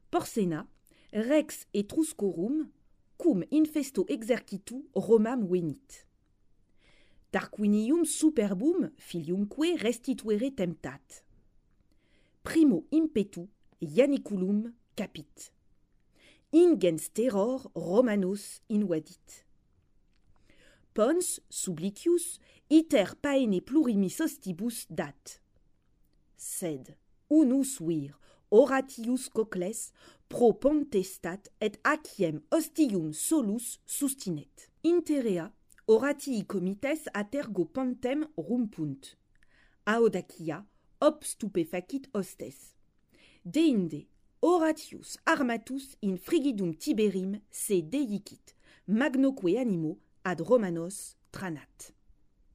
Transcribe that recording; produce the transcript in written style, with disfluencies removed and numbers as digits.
Porcena, rex etruscorum, cum infesto exercitu Romam venit. Tarquinium superbum filiumque restituere temptat. Primo impetu Ianiculum capit. Ingens terror Romanos invadit. Pons Sublicius iter paene plurimis ostibus dat. Sed unus vir oratius cocles pro potestat et aciem ostium solus sustinet. Interea oratii comites atergo pontem rumpunt. Aodacia ob stupefacit hostes. Deinde oratius armatus in frigidum Tiberim se deicit, magnoque animo ad Romanos tranat.